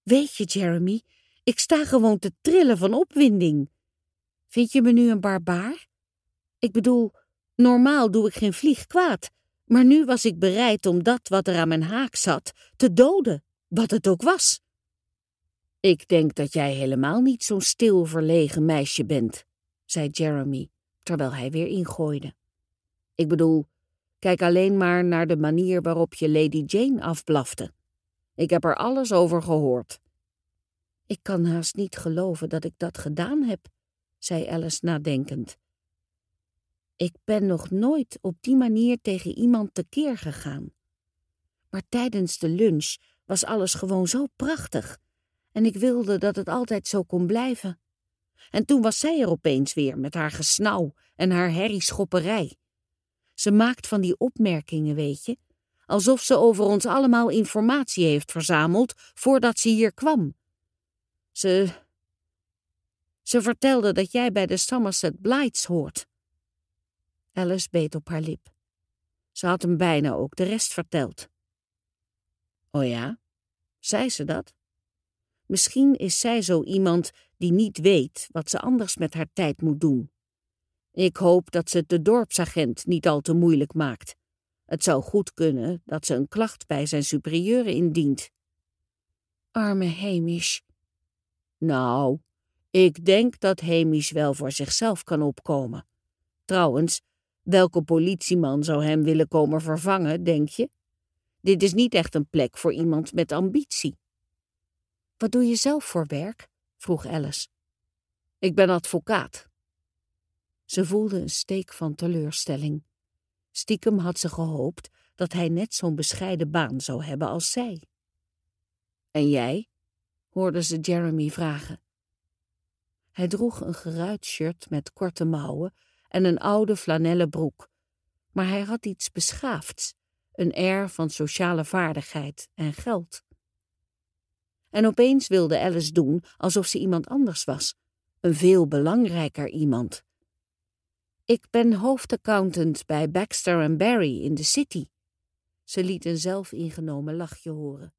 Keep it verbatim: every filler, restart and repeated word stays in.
Weet je, Jeremy, ik sta gewoon te trillen van opwinding. Vind je me nu een barbaar? Ik bedoel, normaal doe ik geen vlieg kwaad, maar nu was ik bereid om dat wat er aan mijn haak zat te doden, wat het ook was. Ik denk dat jij helemaal niet zo'n stil, verlegen meisje bent, zei Jeremy, terwijl hij weer ingooide. Ik bedoel, kijk alleen maar naar de manier waarop je Lady Jane afblafte. Ik heb er alles over gehoord. Ik kan haast niet geloven dat ik dat gedaan heb, zei Alice nadenkend. Ik ben nog nooit op die manier tegen iemand tekeer gegaan. Maar tijdens de lunch was alles gewoon zo prachtig en ik wilde dat het altijd zo kon blijven. En toen was zij er opeens weer met haar gesnauw en haar herrieschopperij. Ze maakt van die opmerkingen, weet je, alsof ze over ons allemaal informatie heeft verzameld voordat ze hier kwam. Ze... Ze vertelde dat jij bij de Somerset Blights hoort. Alice beet op haar lip. Ze had hem bijna ook de rest verteld. Oh ja? Zei ze dat? Misschien is zij zo iemand die niet weet wat ze anders met haar tijd moet doen. Ik hoop dat ze het de dorpsagent niet al te moeilijk maakt. Het zou goed kunnen dat ze een klacht bij zijn superieuren indient. Arme Hamish. Nou, ik denk dat Hamish wel voor zichzelf kan opkomen. Trouwens, welke politieman zou hem willen komen vervangen, denk je? Dit is niet echt een plek voor iemand met ambitie. Wat doe je zelf voor werk? Vroeg Alice. Ik ben advocaat. Ze voelde een steek van teleurstelling. Stiekem had ze gehoopt dat hij net zo'n bescheiden baan zou hebben als zij. En jij? Hoorde ze Jeremy vragen. Hij droeg een geruit shirt met korte mouwen en een oude flanellen broek, maar hij had iets beschaafds, een air van sociale vaardigheid en geld. En opeens wilde Alice doen alsof ze iemand anders was, een veel belangrijker iemand. Ik ben hoofdaccountant bij Baxter en Barry in de City. Ze liet een zelfingenomen lachje horen.